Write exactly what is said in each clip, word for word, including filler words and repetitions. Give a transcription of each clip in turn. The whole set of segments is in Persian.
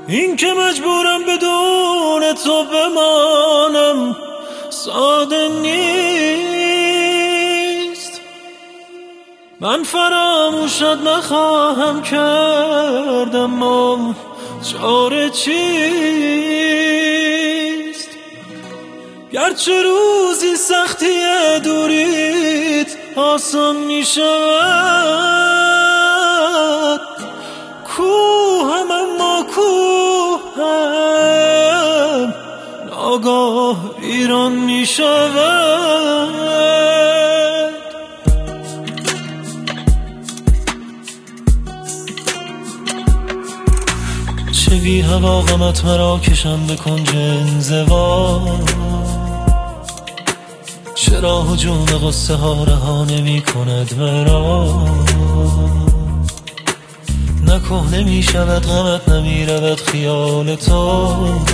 این که مجبورم بدون تو بمانم ساده نیست. من فراموشت نخواهم کرد اما چاره چیست؟ گرچه روزی سختی دوریت آسان می شود، کوهم اما کوهم ناگاه ایران می شود. چه بی هوا غمت مرا کشم به کنج انزوا، چرا هجوم غصه ها رها نمی کند مرا؟ نکه نمی شود غمت نمی رود خیال تو،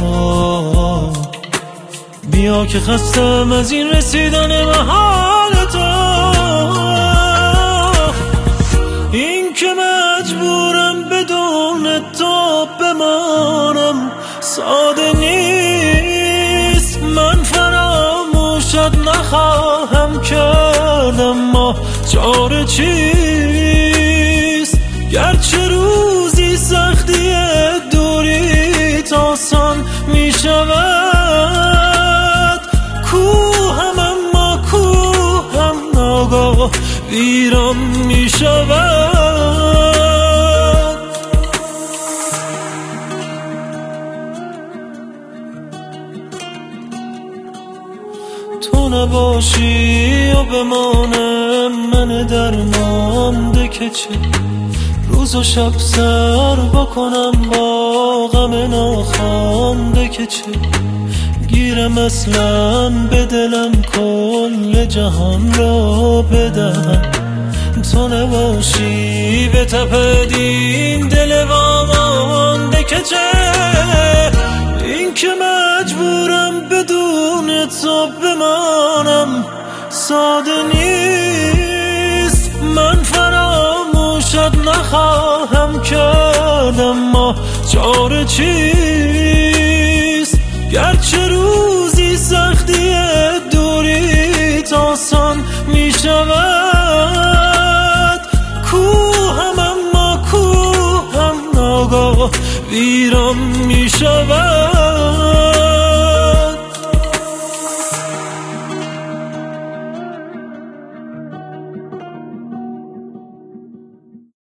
بیا که خستم از این رسیدن به حال تو. این که مجبورم بدون تو بمانم ساده نیست. من فراموشت نخواهم کرد اما چاره چیست؟ گرچه روزی سختی دوریت آسان می شود، کوهم اما کوهم ناگاه ویران می شود. تو نباشی و بمانم من درمانده که چه روز و شب سر بکنم با غم ناخوانده که چه گیرم اصلا به دلم کل جهان را بدهم. تو نباشی به تپد این دل وامانده که چه این که مجبورم بدون تو بمانم ساده نیست. من فراموشت نخواهم کرد اما چاره چیست؟ گرچه روزی سختی دوریت آسان می شود، کوهم اما کوهم ناگاه ویران می شود.